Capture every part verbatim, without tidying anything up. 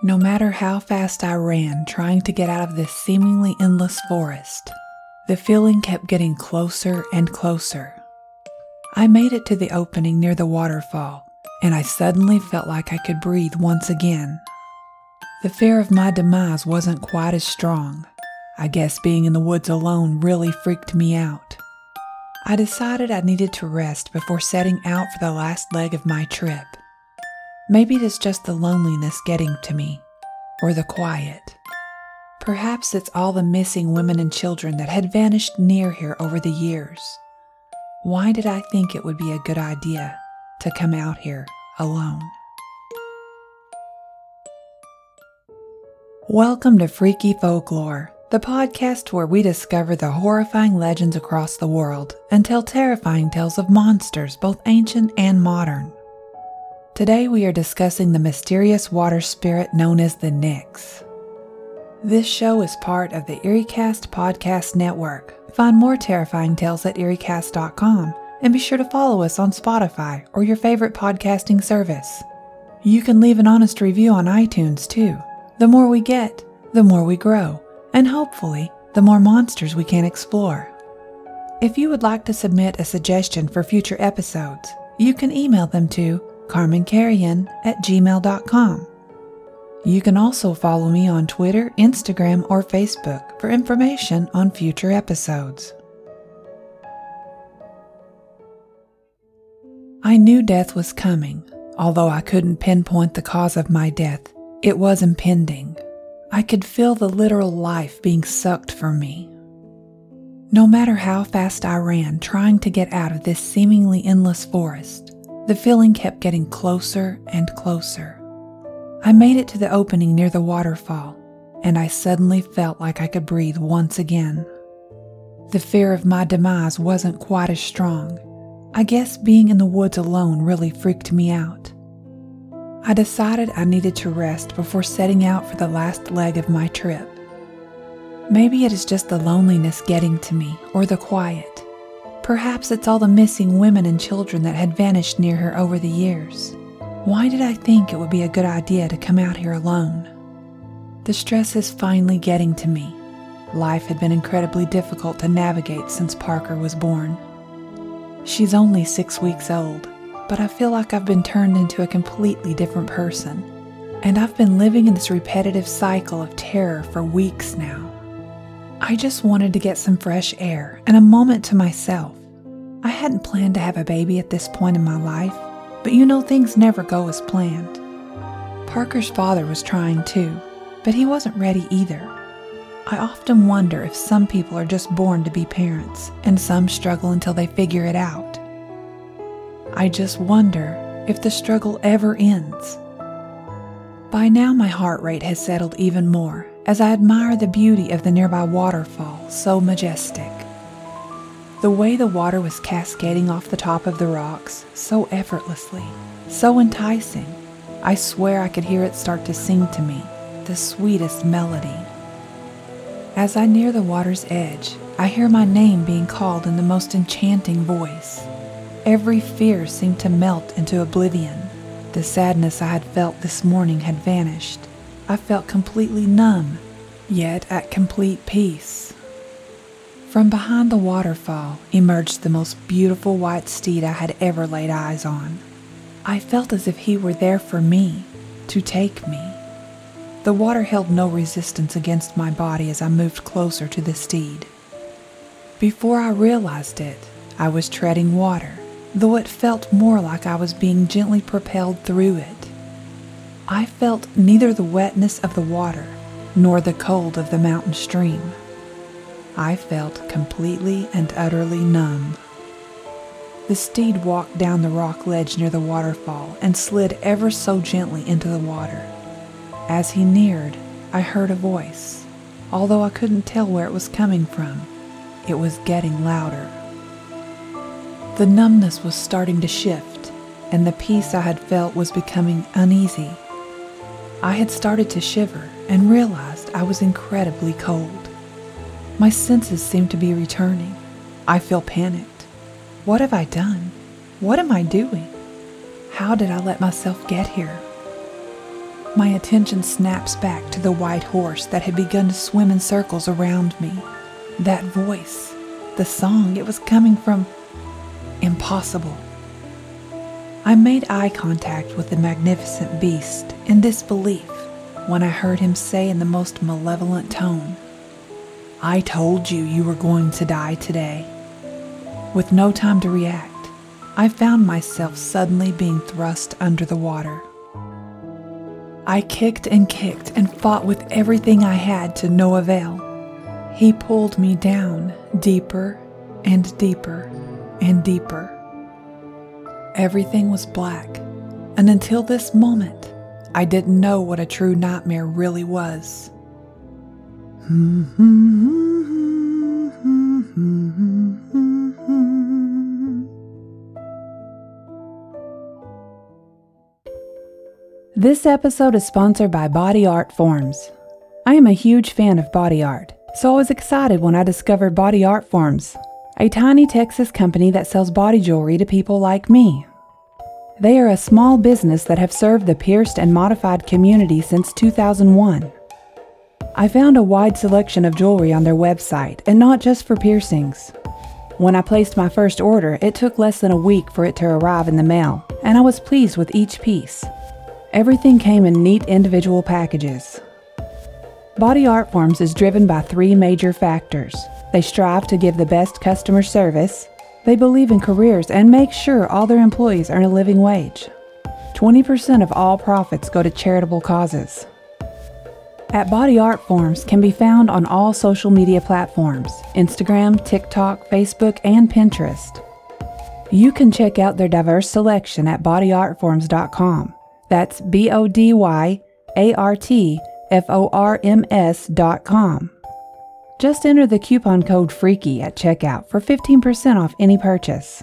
No matter how fast I ran trying to get out of this seemingly endless forest, the feeling kept getting closer and closer. I made it to the opening near the waterfall, and I suddenly felt like I could breathe once again. The fear of my demise wasn't quite as strong. I guess being in the woods alone really freaked me out. I decided I needed to rest before setting out for the last leg of my trip. Maybe it is just the loneliness getting to me, or the quiet. Perhaps it's all the missing women and children that had vanished near here over the years. Why did I think it would be a good idea to come out here alone? Welcome to Freaky Folklore, the podcast where we discover the horrifying legends across the world and tell terrifying tales of monsters, both ancient and modern. Today we are discussing the mysterious water spirit known as the Nyx. This show is part of the EerieCast podcast network. Find more terrifying tales at eerie cast dot com and be sure to follow us on Spotify or your favorite podcasting service. You can leave an honest review on iTunes too. The more we get, the more we grow, and hopefully, the more monsters we can explore. If you would like to submit a suggestion for future episodes, you can email them to carmen carrion at gmail dot com. You can also follow me on Twitter, Instagram, or Facebook for information on future episodes. I knew death was coming. Although I couldn't pinpoint the cause of my death, it was impending. I could feel the literal life being sucked from me. No matter how fast I ran trying to get out of this seemingly endless forest, the feeling kept getting closer and closer. I made it to the opening near the waterfall, and I suddenly felt like I could breathe once again. The fear of my demise wasn't quite as strong. I guess being in the woods alone really freaked me out. I decided I needed to rest before setting out for the last leg of my trip. Maybe it is just the loneliness getting to me, or the quiet. Perhaps it's all the missing women and children that had vanished near her over the years. Why did I think it would be a good idea to come out here alone? The stress is finally getting to me. Life had been incredibly difficult to navigate since Parker was born. She's only six weeks old, but I feel like I've been turned into a completely different person, and I've been living in this repetitive cycle of terror for weeks now. I just wanted to get some fresh air and a moment to myself. I hadn't planned to have a baby at this point in my life, but you know things never go as planned. Parker's father was trying too, but he wasn't ready either. I often wonder if some people are just born to be parents, and some struggle until they figure it out. I just wonder if the struggle ever ends. By now my heart rate has settled even more as I admire the beauty of the nearby waterfall, so majestic. The way the water was cascading off the top of the rocks, so effortlessly, so enticing. I swear I could hear it start to sing to me, the sweetest melody. As I near the water's edge, I hear my name being called in the most enchanting voice. Every fear seemed to melt into oblivion. The sadness I had felt this morning had vanished. I felt completely numb, yet at complete peace. From behind the waterfall emerged the most beautiful white steed I had ever laid eyes on. I felt as if he were there for me, to take me. The water held no resistance against my body as I moved closer to the steed. Before I realized it, I was treading water, though it felt more like I was being gently propelled through it. I felt neither the wetness of the water nor the cold of the mountain stream. I felt completely and utterly numb. The steed walked down the rock ledge near the waterfall and slid ever so gently into the water. As he neared, I heard a voice. Although I couldn't tell where it was coming from, it was getting louder. The numbness was starting to shift, and the peace I had felt was becoming uneasy. I had started to shiver and realized I was incredibly cold. My senses seemed to be returning. I feel panicked. What have I done? What am I doing? How did I let myself get here? My attention snaps back to the white horse that had begun to swim in circles around me. That voice, the song, it was coming from... impossible. I made eye contact with the magnificent beast in disbelief when I heard him say in the most malevolent tone, "I told you you were going to die today." With no time to react, I found myself suddenly being thrust under the water. I kicked and kicked and fought with everything I had to no avail. He pulled me down deeper and deeper and deeper. Everything was black, and until this moment, I didn't know what a true nightmare really was. This episode is sponsored by Body Art Forms. I am a huge fan of body art, so I was excited when I discovered Body Art Forms, a tiny Texas company that sells body jewelry to people like me. They are a small business that have served the pierced and modified community since two thousand one. I found a wide selection of jewelry on their website, and not just for piercings. When I placed my first order, it took less than a week for it to arrive in the mail, and I was pleased with each piece. Everything came in neat individual packages. Body Art Forms is driven by three major factors. They strive to give the best customer service, they believe in careers, and make sure all their employees earn a living wage. twenty percent of all profits go to charitable causes. At Body Art Forms can be found on all social media platforms, Instagram, TikTok, Facebook, and Pinterest. You can check out their diverse selection at body art forms dot com. That's B O D Y A R T F O R M S dot com. Just enter the coupon code FREAKY at checkout for fifteen percent off any purchase.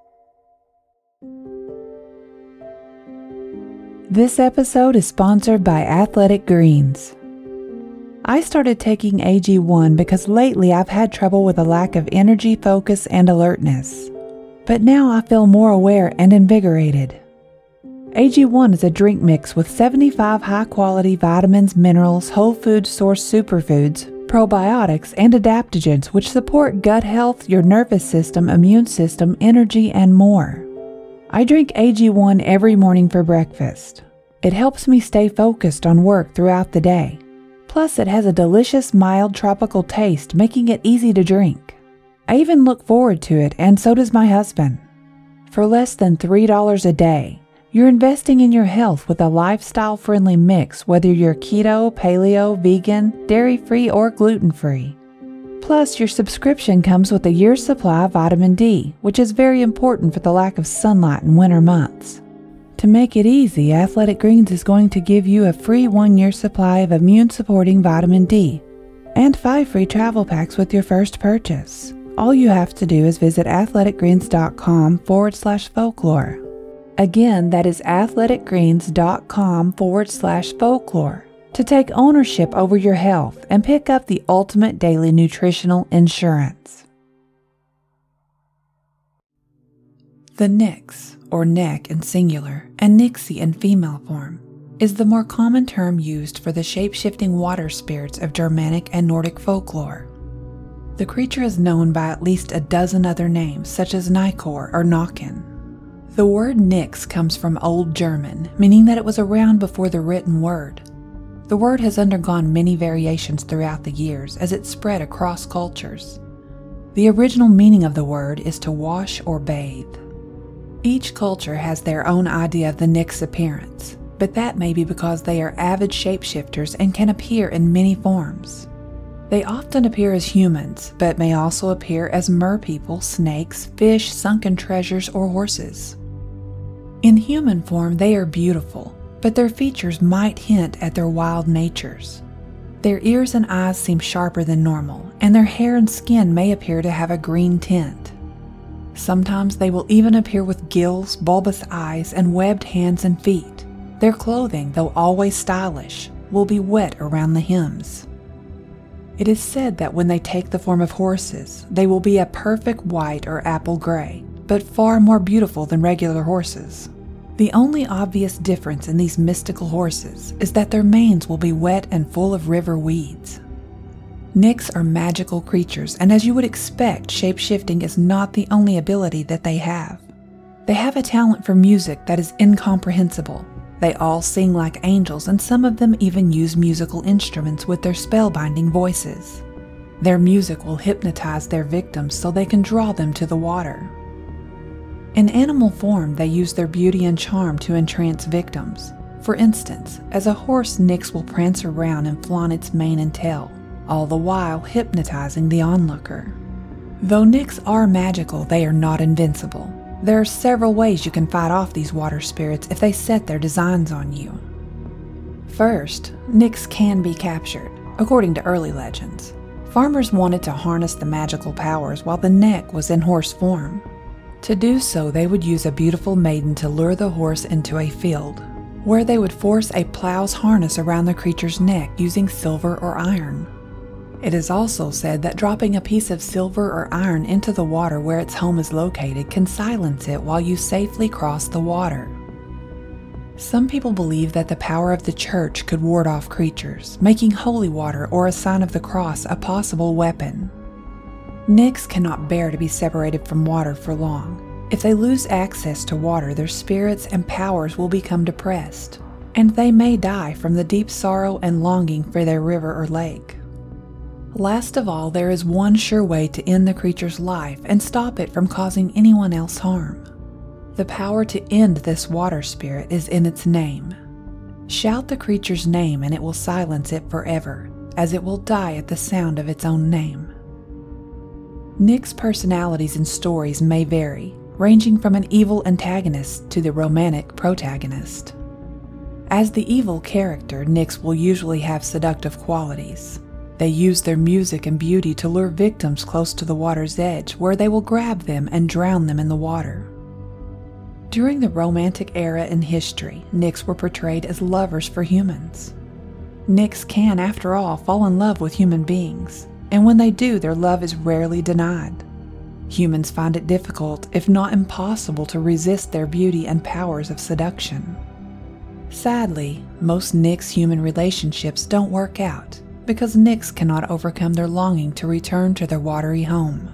This episode is sponsored by Athletic Greens. I started taking A G one because lately I've had trouble with a lack of energy, focus, and alertness. But now I feel more aware and invigorated. A G one is a drink mix with seventy-five high-quality vitamins, minerals, whole food source superfoods, probiotics, and adaptogens which support gut health, your nervous system, immune system, energy, and more. I drink A G one every morning for breakfast. It helps me stay focused on work throughout the day. Plus, it has a delicious, mild, tropical taste, making it easy to drink. I even look forward to it, and so does my husband. For less than three dollars a day, you're investing in your health with a lifestyle-friendly mix, whether you're keto, paleo, vegan, dairy-free, or gluten-free. Plus, your subscription comes with a year's supply of vitamin D, which is very important for the lack of sunlight in winter months. To make it easy, Athletic Greens is going to give you a free one-year supply of immune-supporting vitamin D and five free travel packs with your first purchase. All you have to do is visit athleticgreens.com forward slash folklore. Again, that is athleticgreens.com forward slash folklore to take ownership over your health and pick up the ultimate daily nutritional insurance. The Nyx, or neck in singular, and Nixie in female form, is the more common term used for the shape-shifting water spirits of Germanic and Nordic folklore. The creature is known by at least a dozen other names, such as Nykor or Naken. The word Nyx comes from Old German, meaning that it was around before the written word. The word has undergone many variations throughout the years as it spread across cultures. The original meaning of the word is to wash or bathe. Each culture has their own idea of the Nyx appearance, but that may be because they are avid shapeshifters and can appear in many forms. They often appear as humans, but may also appear as merpeople, snakes, fish, sunken treasures, or horses. In human form, they are beautiful, but their features might hint at their wild natures. Their ears and eyes seem sharper than normal, and their hair and skin may appear to have a green tint. Sometimes they will even appear with gills, bulbous eyes, and webbed hands and feet. Their clothing, though always stylish, will be wet around the hems. It is said that when they take the form of horses, they will be a perfect white or apple gray, but far more beautiful than regular horses. The only obvious difference in these mystical horses is that their manes will be wet and full of river weeds. Nyx are magical creatures, and as you would expect, shape-shifting is not the only ability that they have. They have a talent for music that is incomprehensible. They all sing like angels, and some of them even use musical instruments with their spellbinding voices. Their music will hypnotize their victims so they can draw them to the water. In animal form, they use their beauty and charm to entrance victims. For instance, as a horse, Nyx will prance around and flaunt its mane and tail, all the while hypnotizing the onlooker. Though Nyx are magical, they are not invincible. There are several ways you can fight off these water spirits if they set their designs on you. First, Nyx can be captured, according to early legends. Farmers wanted to harness the magical powers while the neck was in horse form. To do so, they would use a beautiful maiden to lure the horse into a field, where they would force a plow's harness around the creature's neck using silver or iron. It is also said that dropping a piece of silver or iron into the water where its home is located can silence it while you safely cross the water. Some people believe that the power of the church could ward off creatures, making holy water or a sign of the cross a possible weapon. Nyx cannot bear to be separated from water for long. If they lose access to water, their spirits and powers will become depressed, and they may die from the deep sorrow and longing for their river or lake. Last of all, there is one sure way to end the creature's life and stop it from causing anyone else harm. The power to end this water spirit is in its name. Shout the creature's name and it will silence it forever, as it will die at the sound of its own name. Nyx personalities and stories may vary, ranging from an evil antagonist to the romantic protagonist. As the evil character, Nyx will usually have seductive qualities. They use their music and beauty to lure victims close to the water's edge, where they will grab them and drown them in the water. During the Romantic era in history, Nyx were portrayed as lovers for humans. Nyx can, after all, fall in love with human beings, and when they do, their love is rarely denied. Humans find it difficult, if not impossible, to resist their beauty and powers of seduction. Sadly, most Nyx-human relationships don't work out, because Nyx cannot overcome their longing to return to their watery home.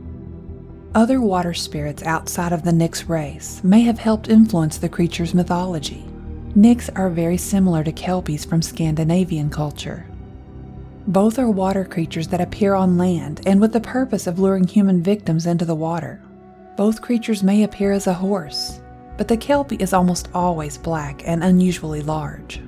Other water spirits outside of the Nyx race may have helped influence the creature's mythology. Nyx are very similar to Kelpies from Scandinavian culture. Both are water creatures that appear on land and with the purpose of luring human victims into the water. Both creatures may appear as a horse, but the Kelpie is almost always black and unusually large.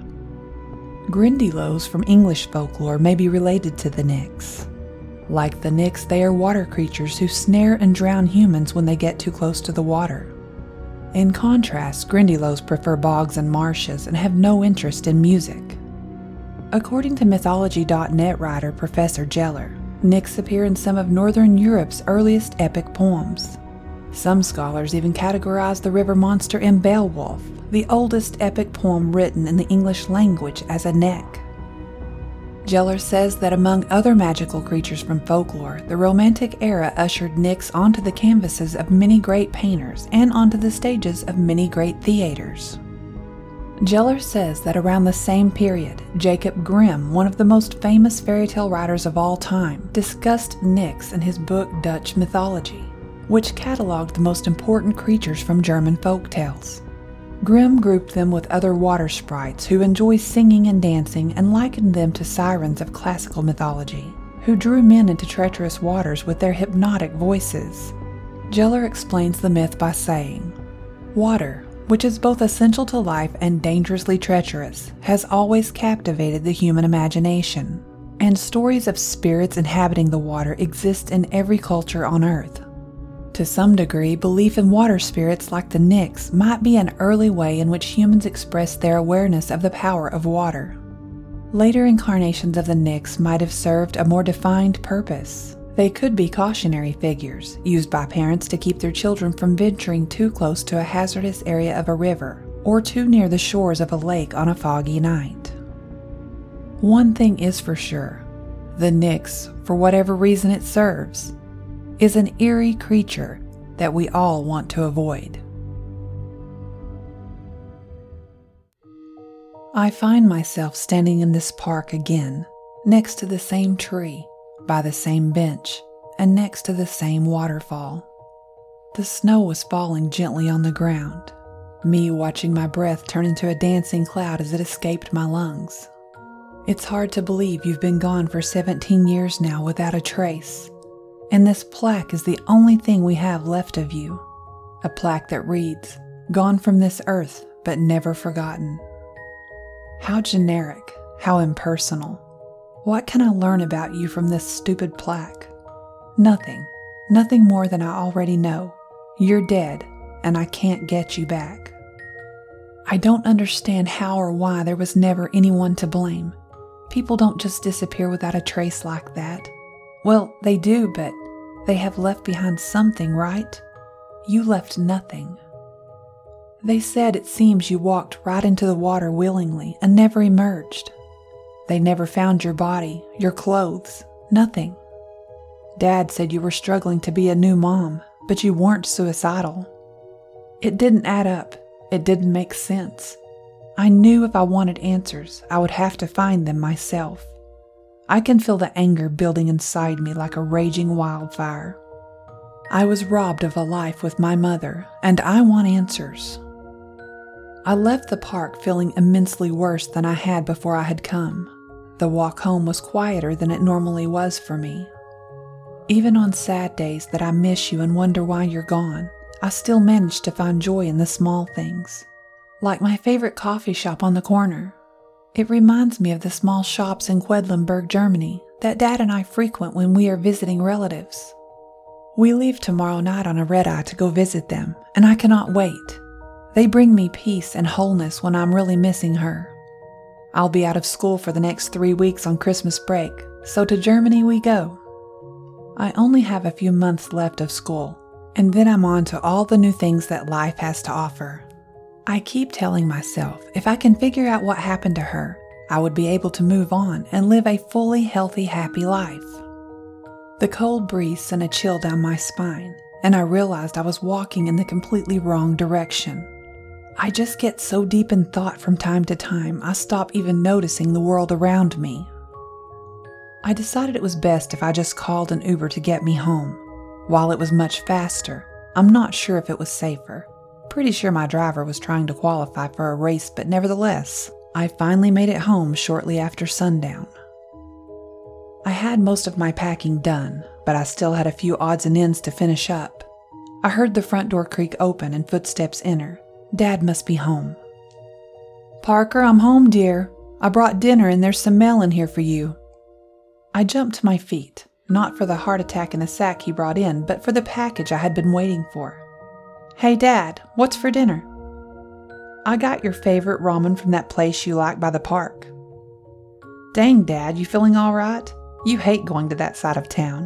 Grindylows from English folklore may be related to the Nyx. Like the Nyx, they are water creatures who snare and drown humans when they get too close to the water. In contrast, Grindylows prefer bogs and marshes and have no interest in music. According to mythology dot net writer Professor Geller, Nyx appear in some of Northern Europe's earliest epic poems. Some scholars even categorize the river monster in Beowulf, the oldest epic poem written in the English language, as a neck. Geller says that among other magical creatures from folklore, the Romantic era ushered Nyx onto the canvases of many great painters and onto the stages of many great theaters. Geller says that around the same period, Jacob Grimm, one of the most famous fairy tale writers of all time, discussed Nyx in his book Dutch Mythology, which cataloged the most important creatures from German folk tales. Grimm grouped them with other water sprites who enjoy singing and dancing and likened them to sirens of classical mythology, who drew men into treacherous waters with their hypnotic voices. Geller explains the myth by saying, "Water, which is both essential to life and dangerously treacherous, has always captivated the human imagination, and stories of spirits inhabiting the water exist in every culture on Earth. To some degree, belief in water spirits like the Nyx might be an early way in which humans expressed their awareness of the power of water. Later incarnations of the Nyx might have served a more defined purpose. They could be cautionary figures, used by parents to keep their children from venturing too close to a hazardous area of a river, or too near the shores of a lake on a foggy night. One thing is for sure, the Nyx, for whatever reason it serves, is an eerie creature that we all want to avoid." I find myself standing in this park again, next to the same tree, by the same bench, and next to the same waterfall. The snow was falling gently on the ground, me watching my breath turn into a dancing cloud as it escaped my lungs. It's hard to believe you've been gone for seventeen years now without a trace, and this plaque is the only thing we have left of you. A plaque that reads, "Gone from this earth, but never forgotten." How generic, how impersonal. What can I learn about you from this stupid plaque? Nothing, nothing more than I already know. You're dead, and I can't get you back. I don't understand how or why there was never anyone to blame. People don't just disappear without a trace like that. Well, they do, but they have left behind something, right? You left nothing. They said it seems you walked right into the water willingly and never emerged. They never found your body, your clothes, nothing. Dad said you were struggling to be a new mom, but you weren't suicidal. It didn't add up. It didn't make sense. I knew if I wanted answers, I would have to find them myself. I can feel the anger building inside me like a raging wildfire. I was robbed of a life with my mother, and I want answers. I left the park feeling immensely worse than I had before I had come. The walk home was quieter than it normally was for me. Even on sad days that I miss you and wonder why you're gone, I still manage to find joy in the small things. Like my favorite coffee shop on the corner. It reminds me of the small shops in Quedlinburg, Germany, that Dad and I frequent when we are visiting relatives. We leave tomorrow night on a red-eye to go visit them, and I cannot wait. They bring me peace and wholeness when I'm really missing her. I'll be out of school for the next three weeks on Christmas break, so to Germany we go. I only have a few months left of school, and then I'm on to all the new things that life has to offer. I keep telling myself if I can figure out what happened to her, I would be able to move on and live a fully healthy, happy life. The cold breeze sent a chill down my spine, and I realized I was walking in the completely wrong direction. I just get so deep in thought from time to time, I stop even noticing the world around me. I decided it was best if I just called an Uber to get me home. While it was much faster, I'm not sure if it was safer. Pretty sure my driver was trying to qualify for a race, but nevertheless, I finally made it home shortly after sundown. I had most of my packing done, but I still had a few odds and ends to finish up. I heard the front door creak open and footsteps enter. Dad must be home. "Parker, I'm home, dear. I brought dinner and there's some mail in here for you." I jumped to my feet, not for the heart attack in the sack he brought in, but for the package I had been waiting for. "Hey, Dad, what's for dinner?" "I got your favorite ramen from that place you like by the park." "Dang, Dad, you feeling all right? You hate going to that side of town."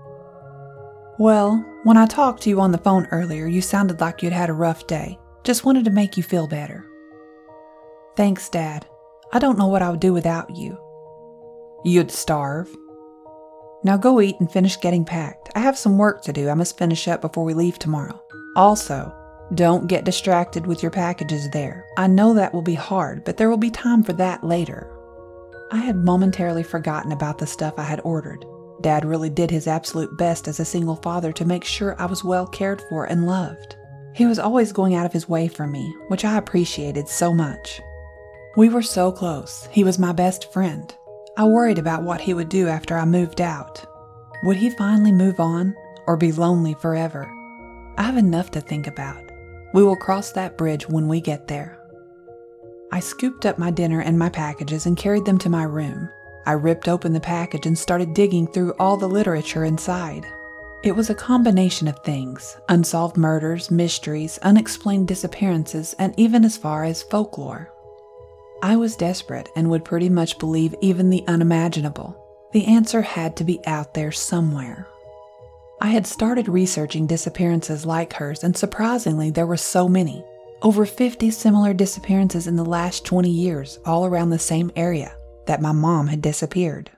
"Well, when I talked to you on the phone earlier, you sounded like you'd had a rough day. Just wanted to make you feel better." "Thanks, Dad. I don't know what I would do without you." "You'd starve." "Now go eat and finish getting packed. I have some work to do I must finish up before we leave tomorrow. Also, don't get distracted with your packages there. I know that will be hard, but there will be time for that later." I had momentarily forgotten about the stuff I had ordered. Dad really did his absolute best as a single father to make sure I was well cared for and loved. He was always going out of his way for me, which I appreciated so much. We were so close. He was my best friend. I worried about what he would do after I moved out. Would he finally move on, or be lonely forever? I have enough to think about. We will cross that bridge when we get there. I scooped up my dinner and my packages and carried them to my room. I ripped open the package and started digging through all the literature inside. It was a combination of things: unsolved murders, mysteries, unexplained disappearances, and even as far as folklore. I was desperate and would pretty much believe even the unimaginable. The answer had to be out there somewhere. I had started researching disappearances like hers, and surprisingly there were so many. Over fifty similar disappearances in the last twenty years, all around the same area, that my mom had disappeared.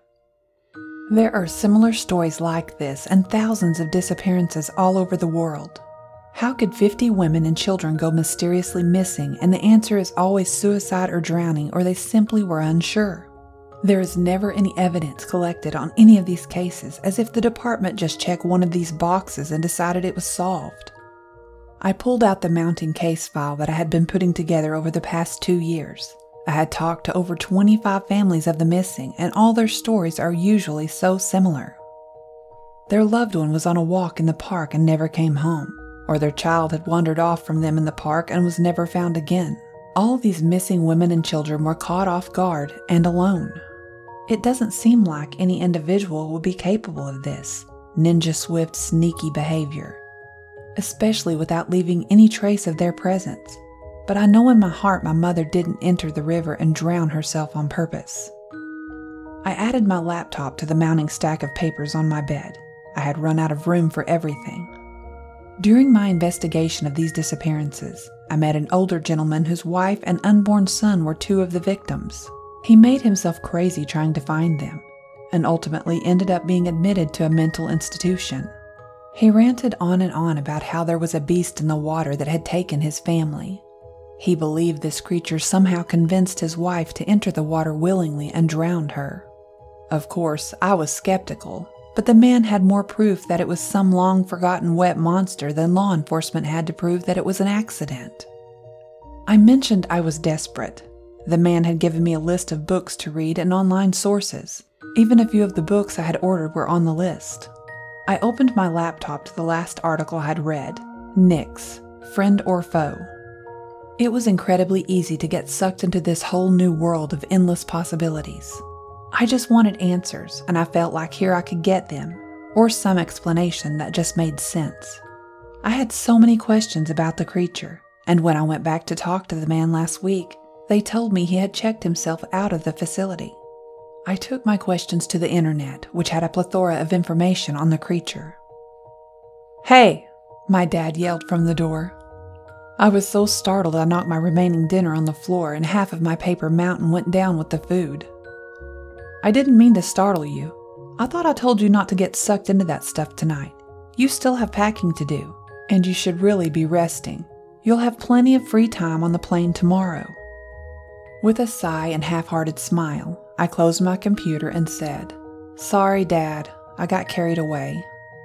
There are similar stories like this and thousands of disappearances all over the world. How could fifty women and children go mysteriously missing, and the answer is always suicide or drowning, or they simply were unsure? There is never any evidence collected on any of these cases, as if the department just checked one of these boxes and decided it was solved. I pulled out the mounting case file that I had been putting together over the past two years. I had talked to over twenty-five families of the missing, and all their stories are usually so similar. Their loved one was on a walk in the park and never came home, or their child had wandered off from them in the park and was never found again. All these missing women and children were caught off guard and alone. It doesn't seem like any individual would be capable of this ninja swift, sneaky behavior, especially without leaving any trace of their presence. But I know in my heart my mother didn't enter the river and drown herself on purpose. I added my laptop to the mounting stack of papers on my bed. I had run out of room for everything. During my investigation of these disappearances, I met an older gentleman whose wife and unborn son were two of the victims. He made himself crazy trying to find them, and ultimately ended up being admitted to a mental institution. He ranted on and on about how there was a beast in the water that had taken his family. He believed this creature somehow convinced his wife to enter the water willingly and drowned her. Of course, I was skeptical, but the man had more proof that it was some long-forgotten wet monster than law enforcement had to prove that it was an accident. I mentioned I was desperate. The man had given me a list of books to read and online sources. Even a few of the books I had ordered were on the list. I opened my laptop to the last article I had read, Nyx, Friend or Foe. It was incredibly easy to get sucked into this whole new world of endless possibilities. I just wanted answers, and I felt like here I could get them, or some explanation that just made sense. I had so many questions about the creature, and when I went back to talk to the man last week, they told me he had checked himself out of the facility. I took my questions to the internet, which had a plethora of information on the creature. "Hey!" my dad yelled from the door. I was so startled I knocked my remaining dinner on the floor and half of my paper mountain went down with the food. "I didn't mean to startle you. I thought I told you not to get sucked into that stuff tonight. You still have packing to do, and you should really be resting. You'll have plenty of free time on the plane tomorrow." With a sigh and half-hearted smile, I closed my computer and said, "Sorry, Dad, I got carried away."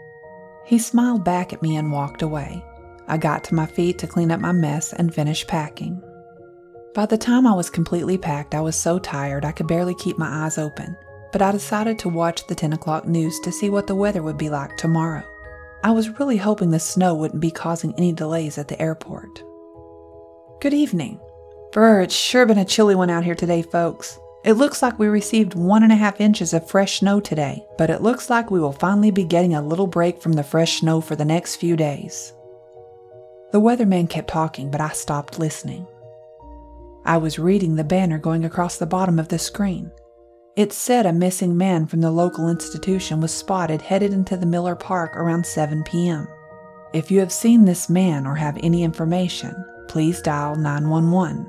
He smiled back at me and walked away. I got to my feet to clean up my mess and finish packing. By the time I was completely packed, I was so tired I could barely keep my eyes open, but I decided to watch the ten o'clock news to see what the weather would be like tomorrow. I was really hoping the snow wouldn't be causing any delays at the airport. "Good evening. Brr, it's sure been a chilly one out here today, folks. It looks like we received one and a half inches of fresh snow today, but it looks like we will finally be getting a little break from the fresh snow for the next few days." The weatherman kept talking, but I stopped listening. I was reading the banner going across the bottom of the screen. It said a missing man from the local institution was spotted headed into the Miller Park around seven p.m. If you have seen this man or have any information, please dial nine one one.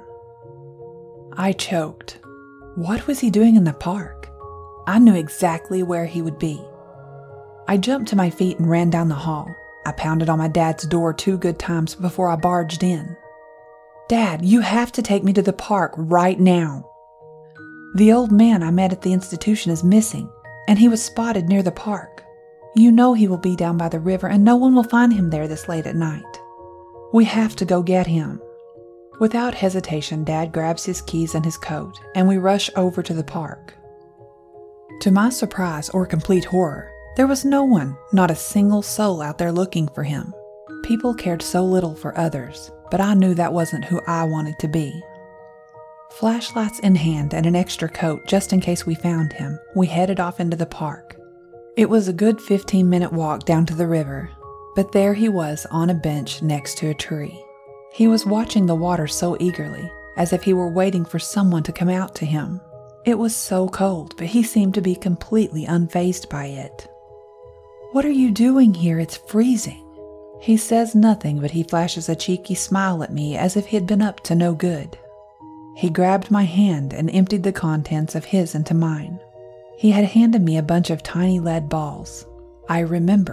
I choked. What was he doing in the park? I knew exactly where he would be. I jumped to my feet and ran down the hall. I pounded on my dad's door two good times before I barged in. "Dad, you have to take me to the park right now. The old man I met at the institution is missing, and he was spotted near the park. You know he will be down by the river, and no one will find him there this late at night. We have to go get him." Without hesitation, Dad grabs his keys and his coat, and we rush over to the park. To my surprise or complete horror, there was no one, not a single soul out there looking for him. People cared so little for others, but I knew that wasn't who I wanted to be. Flashlights in hand and an extra coat just in case we found him, we headed off into the park. It was a good fifteen-minute walk down to the river, but there he was on a bench next to a tree. He was watching the water so eagerly, as if he were waiting for someone to come out to him. It was so cold, but he seemed to be completely unfazed by it. "What are you doing here? It's freezing." He says nothing, but he flashes a cheeky smile at me as if he had been up to no good. He grabbed my hand and emptied the contents of his into mine. He had handed me a bunch of tiny lead balls. I remember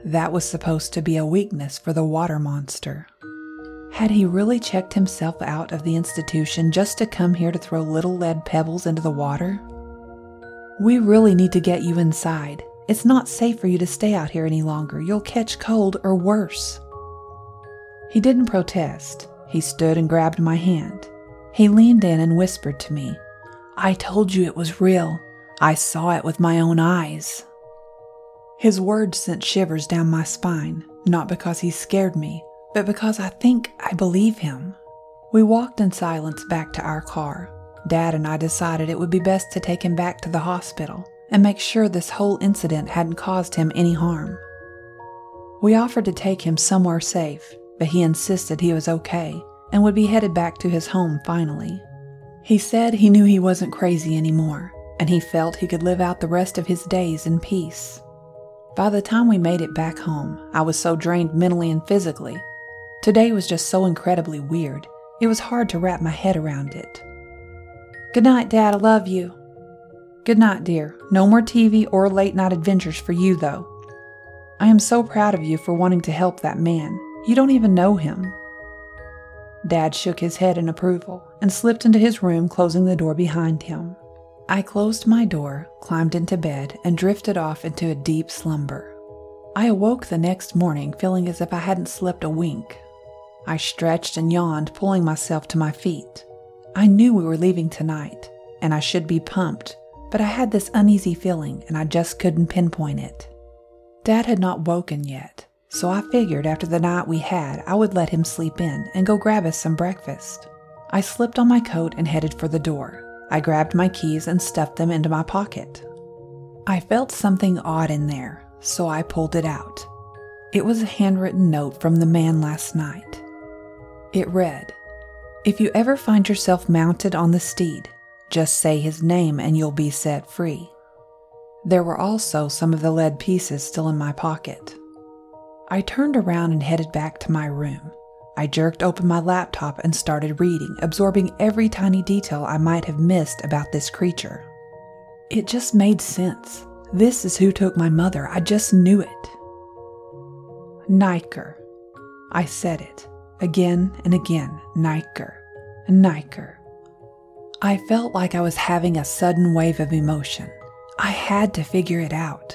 That was supposed to be a weakness for the water monster. Had he really checked himself out of the institution just to come here to throw little lead pebbles into the water? We really need to get you inside. It's not safe for you to stay out here any longer. You'll catch cold or worse. He didn't protest. He stood and grabbed my hand. He leaned in and whispered to me, "I told you it was real. I saw it with my own eyes." His words sent shivers down my spine, not because he scared me, but because I think I believe him. We walked in silence back to our car. Dad and I decided it would be best to take him back to the hospital and make sure this whole incident hadn't caused him any harm. We offered to take him somewhere safe, but he insisted he was okay and would be headed back to his home finally. He said he knew he wasn't crazy anymore, and he felt he could live out the rest of his days in peace. By the time we made it back home, I was so drained mentally and physically. Today was just so incredibly weird, it was hard to wrap my head around it. "Good night, Dad, I love you." "Good night, dear. No more T V or late night adventures for you, though. I am so proud of you for wanting to help that man. You don't even know him." Dad shook his head in approval and slipped into his room, closing the door behind him. I closed my door, climbed into bed, and drifted off into a deep slumber. I awoke the next morning feeling as if I hadn't slept a wink. I stretched and yawned, pulling myself to my feet. I knew we were leaving tonight, and I should be pumped, but I had this uneasy feeling and I just couldn't pinpoint it. Dad had not woken yet, so I figured after the night we had, I would let him sleep in and go grab us some breakfast. I slipped on my coat and headed for the door. I grabbed my keys and stuffed them into my pocket. I felt something odd in there, so I pulled it out. It was a handwritten note from the man last night. It read, "If you ever find yourself mounted on the steed, just say his name and you'll be set free." There were also some of the lead pieces still in my pocket. I turned around and headed back to my room. I jerked open my laptop and started reading, absorbing every tiny detail I might have missed about this creature. It just made sense. This is who took my mother. I just knew it. Niker. I said it again and again. Niker. Niker. I felt like I was having a sudden wave of emotion. I had to figure it out.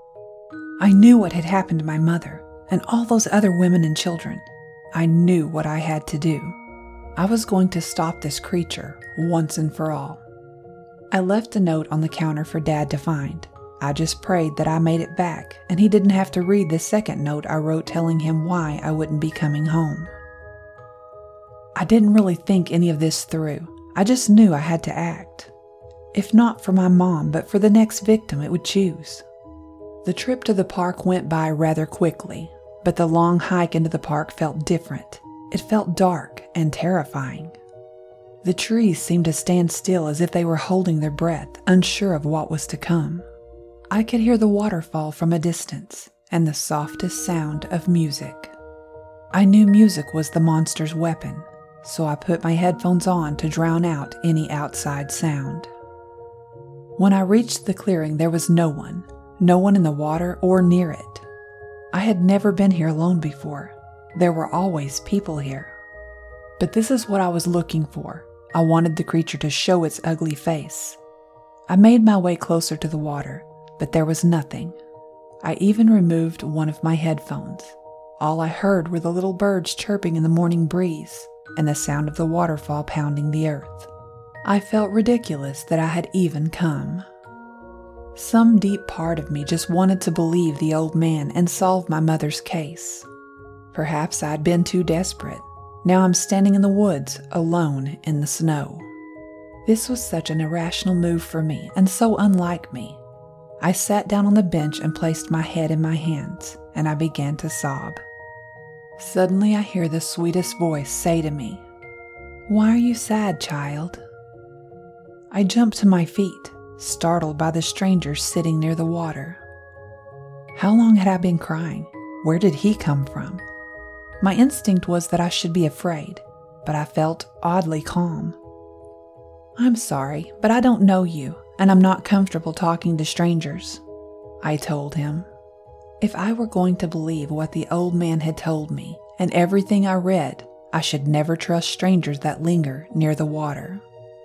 I knew what had happened to my mother and all those other women and children. I knew what I had to do. I was going to stop this creature once and for all. I left a note on the counter for Dad to find. I just prayed that I made it back and he didn't have to read the second note I wrote telling him why I wouldn't be coming home. I didn't really think any of this through. I just knew I had to act. If not for my mom, but for the next victim it would choose. The trip to the park went by rather quickly, but the long hike into the park felt different. It felt dark and terrifying. The trees seemed to stand still as if they were holding their breath, unsure of what was to come. I could hear the waterfall from a distance and the softest sound of music. I knew music was the monster's weapon, so I put my headphones on to drown out any outside sound. When I reached the clearing, there was no one, no one in the water or near it. I had never been here alone before. There were always people here. But this is what I was looking for. I wanted the creature to show its ugly face. I made my way closer to the water, but there was nothing. I even removed one of my headphones. All I heard were the little birds chirping in the morning breeze and the sound of the waterfall pounding the earth. I felt ridiculous that I had even come. Some deep part of me just wanted to believe the old man and solve my mother's case. Perhaps I'd been too desperate. Now I'm standing in the woods, alone in the snow. This was such an irrational move for me, and so unlike me. I sat down on the bench and placed my head in my hands, and I began to sob. Suddenly I hear the sweetest voice say to me, "Why are you sad, child?" I jumped to my feet, startled by the stranger sitting near the water. How long had I been crying? Where did he come from? My instinct was that I should be afraid, but I felt oddly calm. "I'm sorry, but I don't know you, and I'm not comfortable talking to strangers," I told him. If I were going to believe what the old man had told me and everything I read, I should never trust strangers that linger near the water.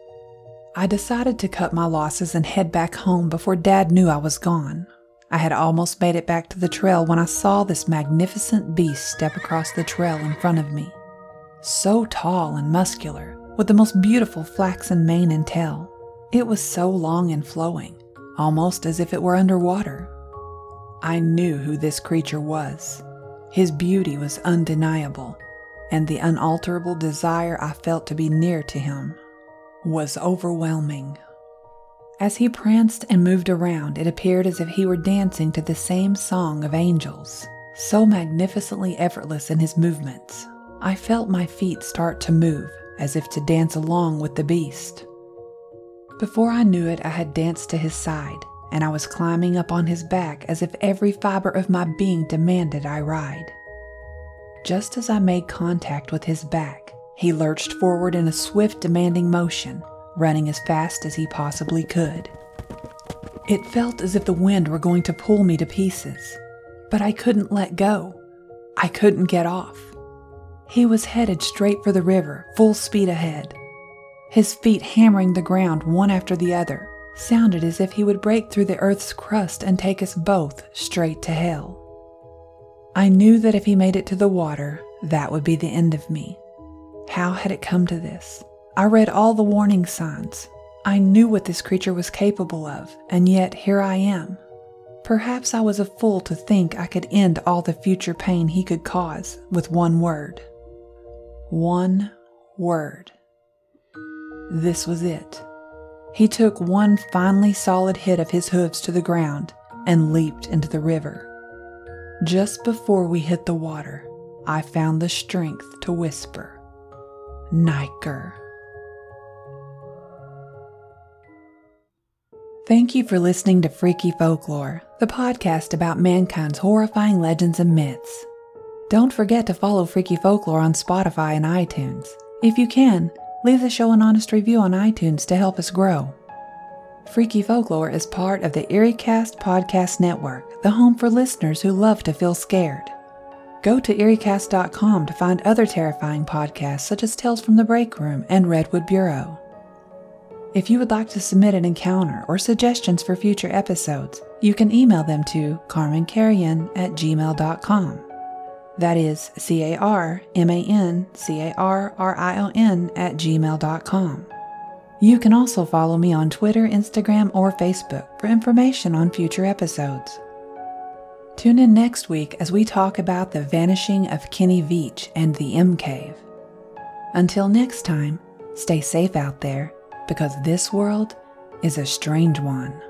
I decided to cut my losses and head back home before Dad knew I was gone. I had almost made it back to the trail when I saw this magnificent beast step across the trail in front of me. So tall and muscular, with the most beautiful flaxen mane and tail. It was so long and flowing, almost as if it were underwater. I knew who this creature was. His beauty was undeniable, and the unalterable desire I felt to be near to him was overwhelming. As he pranced and moved around, it appeared as if he were dancing to the same song of angels, so magnificently effortless in his movements. I felt my feet start to move, as if to dance along with the beast. Before I knew it, I had danced to his side, and I was climbing up on his back as if every fiber of my being demanded I ride. Just as I made contact with his back, he lurched forward in a swift, demanding motion, running as fast as he possibly could. It felt as if the wind were going to pull me to pieces, but I couldn't let go. I couldn't get off. He was headed straight for the river, full speed ahead. His feet hammering the ground one after the other sounded as if he would break through the earth's crust and take us both straight to hell. I knew that if he made it to the water, that would be the end of me. How had it come to this? I read all the warning signs. I knew what this creature was capable of, and yet here I am. Perhaps I was a fool to think I could end all the future pain he could cause with one word. One word. This was it. He took one finally solid hit of his hooves to the ground and leaped into the river. Just before we hit the water, I found the strength to whisper, "Niker." Thank you for listening to Freaky Folklore, the podcast about mankind's horrifying legends and myths. Don't forget to follow Freaky Folklore on Spotify and iTunes. If you can, leave the show an honest review on iTunes to help us grow. Freaky Folklore is part of the EerieCast Podcast Network, the home for listeners who love to feel scared. Go to eerie cast dot com to find other terrifying podcasts such as Tales from the Break Room and Redwood Bureau. If you would like to submit an encounter or suggestions for future episodes, you can email them to carmen carrion at gmail dot com. That is C A R M A N C A R R I O N at gmail dot com. You can also follow me on Twitter, Instagram, or Facebook for information on future episodes. Tune in next week as we talk about the vanishing of Kenny Veach and the M Cave. Until next time, stay safe out there, because this world is a strange one.